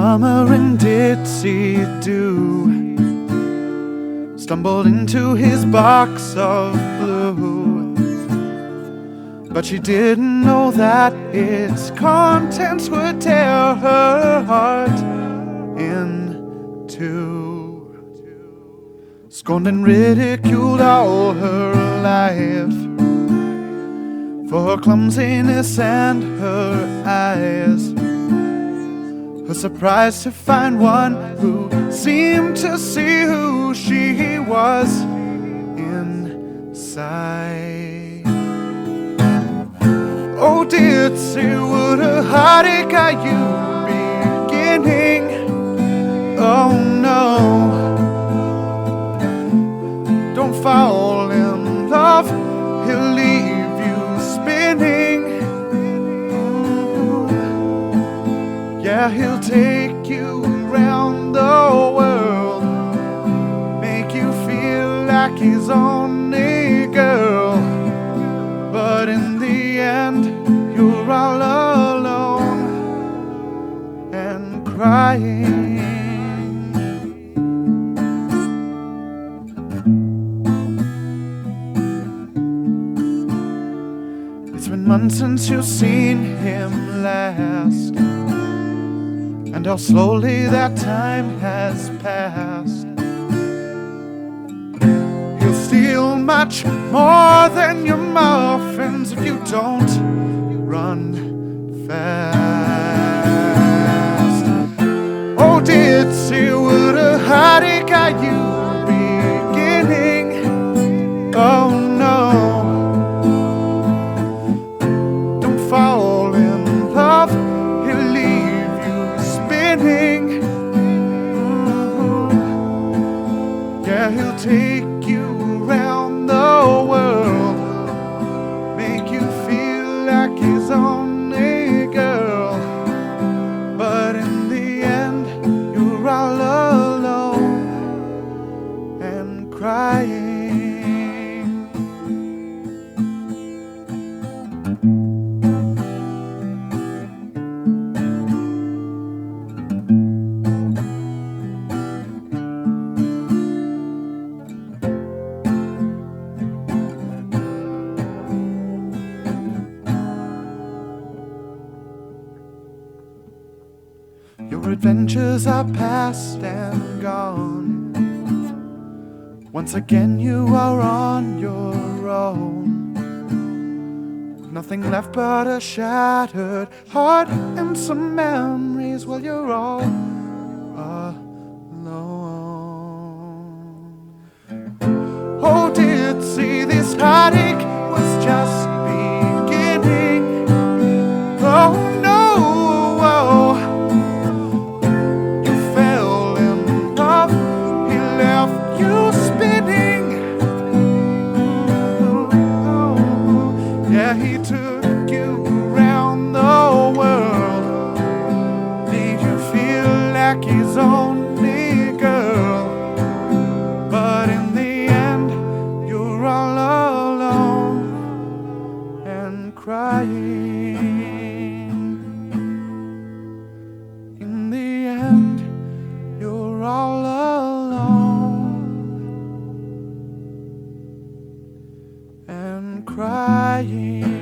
summer in Ditsy-Do stumbled into his box of blue, but she didn't know that its contents would tear her heart in two. Scorned and ridiculed all her life for her clumsiness and her eyes, her surprise to find one who seemed to see who she was inside. Oh, Ditsy, what a heartache are you beginning? Oh no, don't fall in love, he'll leave you spinning. Yeah, he'll take you around the world, make you feel like his only girl, but in the end you're all alone and crying. It's been months since you've seen him last, and how slowly that time has passed. He'll steal much more than your muffins if you don't run fast. Oh, Ditsy, what a heartache are you beginning? Oh no, don't fall in love, he'll leave you spinning. Yeah, he'll take you around the world, make you feel like his only girl, but in the end you're all alone and crying. Your adventures are past and gone. Once again you are on your own. Nothing left but a shattered heart and some memories while you're all alone. Oh, Ditsy, this heartache was just beginning. Oh no, you spinning. Yeah, he took you around the world, made you feel like his only girl, but in the end you're all alone and crying. In the end you're all alone and crying.